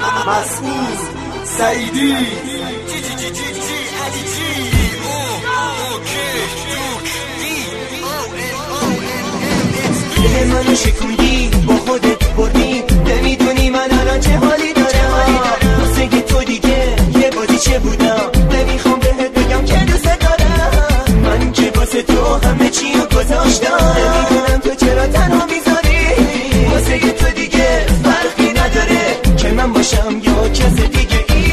مسعود سعیدی دل منو شکوندی با خودت بردی، نمیدونی من الان چه حالی دارم. واسه تو دیگه یه بازی چه بودم، نمیخوام بهت بگم که دوست دارم. من که واسه تو همه چی رو گذاشتم، نمیدونم تو چرا تنها میذاری. واسه تو دیگه فرقی نداره که من باشم یا کس دیگه ای.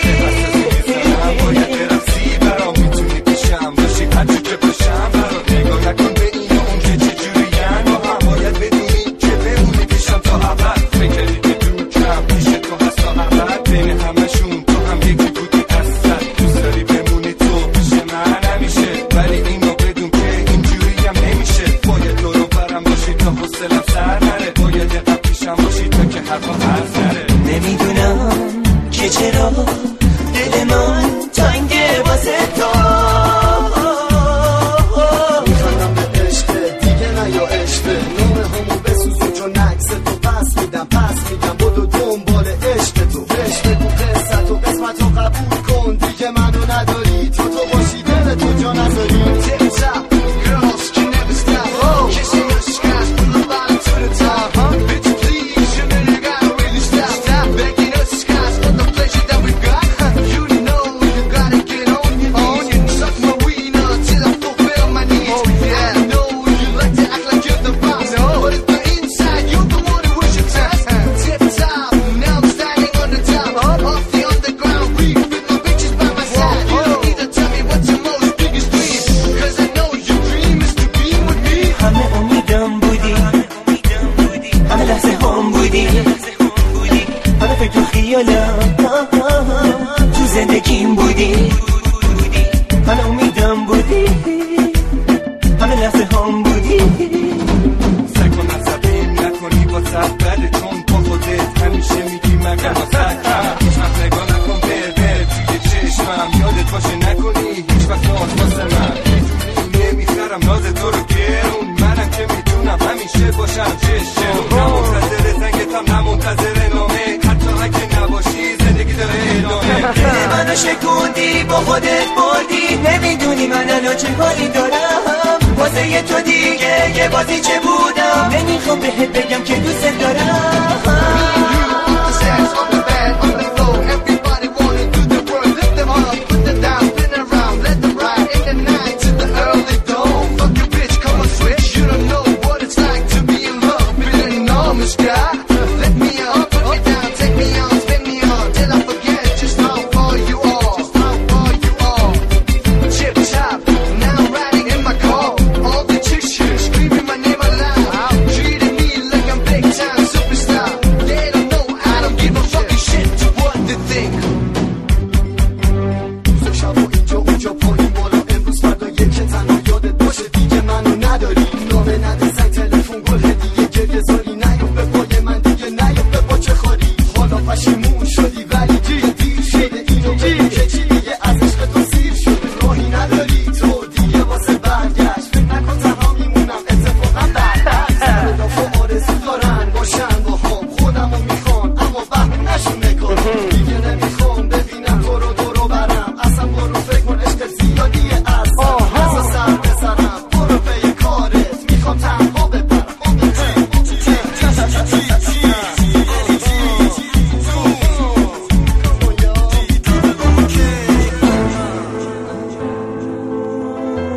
باید برم سی برام میتونی پیشم باشی هرچی که باشم برام نگاه نکن به این و اون که چجورین با هم. باید بدونی که بمونی پیشم تا ابد، فکری که دور کم پیش تو هست تا ابد. بین همشون تو هم یکی بودی اصلا، دوست داری بمونی تو پیش من همیشه، ولی اینو بدون که اینجوری هم نمیشه. باید دورو برم باشی تا حوصلم سر نره، باید یه قد پیشم باشی تا که حرفا حرف نره. نمیدونم که چرا دل من تنگه واسه تو. میخوانم به عشقه دیگه نه یا عشقه، نومه همو بسوزون چون عکس تو پس میدم بدو دنبال عشق تو. عشق تو قصت و قسمت رو قبول کن، دیگه منو نداری تو باشی دل تو جا نذاری. تو خیالم تو زندگیم بودی، همه امیدم بودی، همه لحظه هم بودی. سکن عصبیم نکنی با بله، چون با خودت همیشه میگی مگر با سکم. هیچ وقت نگاه نکن بره توی چشمم، یادت باشه نکنی هیچ وقت ناز واسه من. میدونی نمیخرم ناز تو رو گرون، منم که میتونم همیشه باشم چشم. نه منتظر زنگتم نه منتظر نامه، منو شکوندی با خودت بردی، نمیدونی من الان چه حالی دارم. واسه تو دیگه یه بازی چه بودم، نمیخوام بهت بگم که دوست دارم.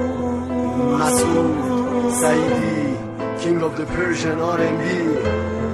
مسعود سعیدی King of the Persian R&B